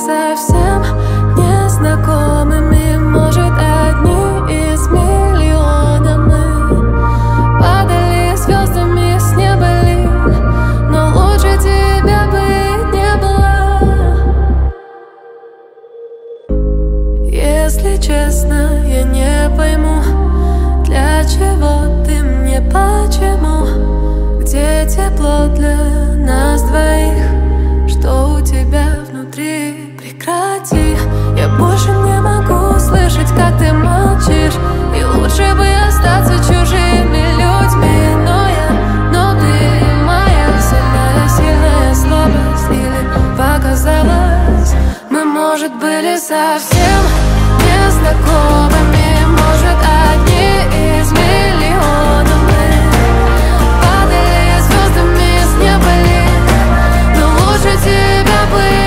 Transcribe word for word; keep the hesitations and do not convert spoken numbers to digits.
совсем незнакомыми, может, одни из миллиона мы падали звездами с неба ли, но лучше тебя быть не было. Если честно, я не пойму, для чего ты мне, почему, где тепло для нас двоих, что у тебя внутри. Прекрати, я больше не могу слышать, как ты молчишь, и лучше бы остаться чужими людьми. Но я, но ты моя сильная, сильная слабость, или показалось, мы, может, были совсем незнакомыми, может, одни из миллиона мы падали звездами с неба ли, но лучше тебя быть